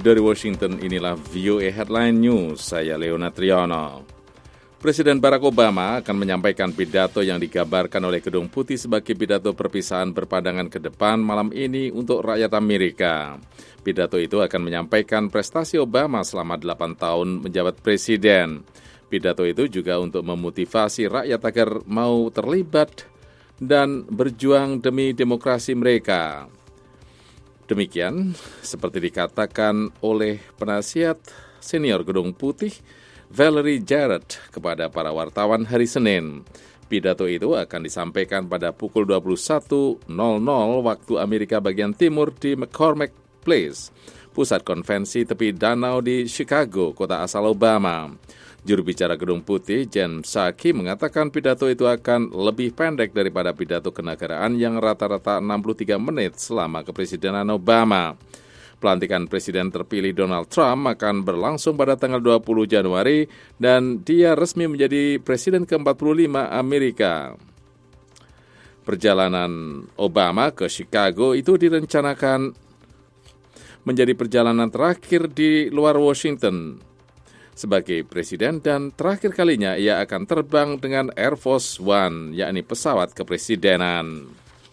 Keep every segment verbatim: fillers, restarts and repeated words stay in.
Dari Washington, inilah V O A Headline News, saya Leona Triyono. Presiden Barack Obama akan menyampaikan pidato yang digambarkan oleh Gedung Putih sebagai pidato perpisahan berpandangan ke depan malam ini untuk rakyat Amerika. Pidato itu akan menyampaikan prestasi Obama selama delapan tahun menjabat presiden. Pidato itu juga untuk memotivasi rakyat agar mau terlibat dan berjuang demi demokrasi mereka. Demikian, seperti dikatakan oleh penasihat senior Gedung Putih, Valerie Jarrett, kepada para wartawan hari Senin. Pidato itu akan disampaikan pada pukul dua puluh satu nol nol waktu Amerika bagian timur di McCormick Place, pusat konvensi tepi danau di Chicago, kota asal Obama. Juru bicara Gedung Putih, Jen Psaki, mengatakan pidato itu akan lebih pendek daripada pidato kenegaraan yang rata-rata enam puluh tiga menit selama kepresidenan Obama. Pelantikan Presiden terpilih Donald Trump akan berlangsung pada tanggal dua puluh Januari dan dia resmi menjadi Presiden ke empat puluh lima Amerika. Perjalanan Obama ke Chicago itu direncanakan menjadi perjalanan terakhir di luar Washington sebagai presiden dan terakhir kalinya ia akan terbang dengan Air Force One, yakni pesawat kepresidenan.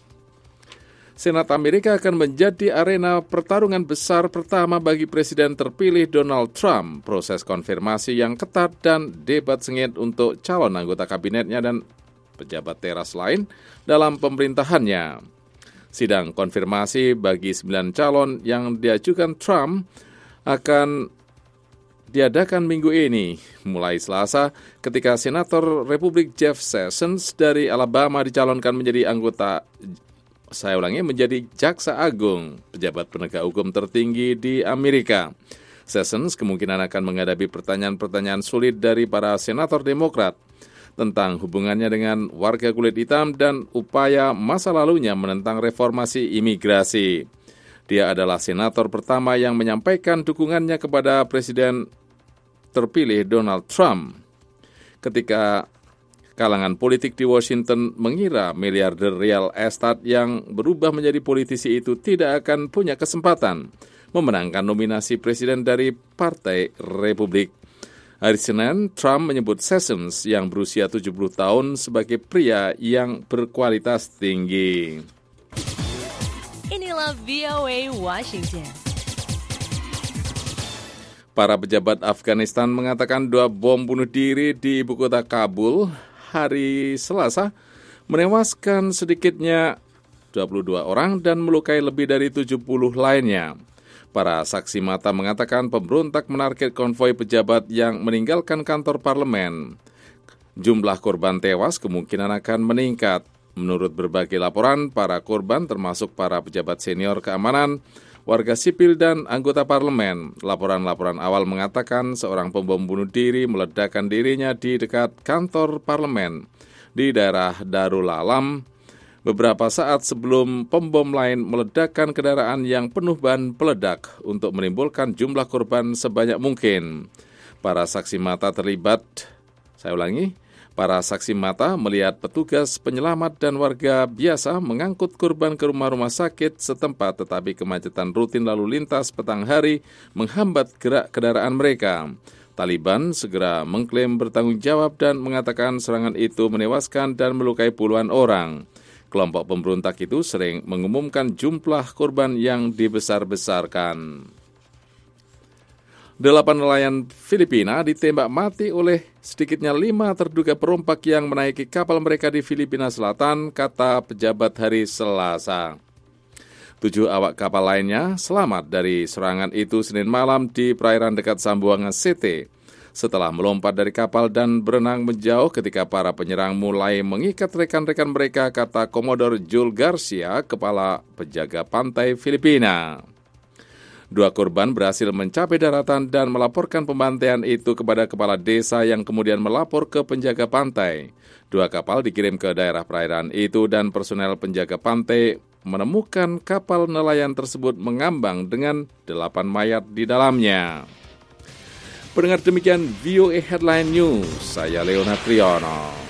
Senat Amerika akan menjadi arena pertarungan besar pertama bagi presiden terpilih Donald Trump, proses konfirmasi yang ketat dan debat sengit untuk calon anggota kabinetnya dan pejabat teras lain dalam pemerintahannya. Sidang konfirmasi bagi sembilan calon yang diajukan Trump akan diadakan minggu ini, mulai Selasa, ketika Senator Republik Jeff Sessions dari Alabama dicalonkan menjadi anggota, saya ulangi, menjadi Jaksa Agung, pejabat penegak hukum tertinggi di Amerika. Sessions kemungkinan akan menghadapi pertanyaan-pertanyaan sulit dari para senator Demokrat tentang hubungannya dengan warga kulit hitam dan upaya masa lalunya menentang reformasi imigrasi. Dia adalah senator pertama yang menyampaikan dukungannya kepada Presiden terpilih Donald Trump ketika kalangan politik di Washington mengira miliarder real estate yang berubah menjadi politisi itu tidak akan punya kesempatan memenangkan nominasi presiden dari Partai Republik. Hari Senin, Trump menyebut Sessions yang berusia tujuh puluh tahun sebagai pria yang berkualitas tinggi. Inilah V O A Washington. Para pejabat Afghanistan mengatakan dua bom bunuh diri di ibu kota Kabul hari Selasa menewaskan sedikitnya dua puluh dua orang dan melukai lebih dari tujuh puluh lainnya. Para saksi mata mengatakan pemberontak menarget konvoi pejabat yang meninggalkan kantor parlemen. Jumlah korban tewas kemungkinan akan meningkat. Menurut berbagai laporan, para korban termasuk para pejabat senior keamanan, warga sipil dan anggota parlemen. Laporan-laporan awal mengatakan seorang pembom bunuh diri meledakkan dirinya di dekat kantor parlemen di daerah Darul Alam beberapa saat sebelum pembom lain meledakkan kendaraan yang penuh bahan peledak untuk menimbulkan jumlah korban sebanyak mungkin. Para saksi mata terlibat, saya ulangi, para saksi mata melihat petugas penyelamat dan warga biasa mengangkut korban ke rumah-rumah sakit setempat, tetapi kemacetan rutin lalu lintas petang hari menghambat gerak kendaraan mereka. Taliban segera mengklaim bertanggung jawab dan mengatakan serangan itu menewaskan dan melukai puluhan orang. Kelompok pemberontak itu sering mengumumkan jumlah korban yang dibesar-besarkan. Delapan nelayan Filipina ditembak mati oleh sedikitnya lima terduga perompak yang menaiki kapal mereka di Filipina Selatan, kata pejabat hari Selasa. Tujuh awak kapal lainnya selamat dari serangan itu Senin malam di perairan dekat Zamboanga City. Setelah melompat dari kapal dan berenang menjauh ketika para penyerang mulai mengikat rekan-rekan mereka, kata Komodor Jul Garcia, kepala penjaga pantai Filipina. Dua korban berhasil mencapai daratan dan melaporkan pembantaian itu kepada kepala desa yang kemudian melapor ke penjaga pantai. Dua kapal dikirim ke daerah perairan itu dan personel penjaga pantai menemukan kapal nelayan tersebut mengambang dengan delapan mayat di dalamnya. Pendengar, demikian V O A Headline News, saya Leona Triyono.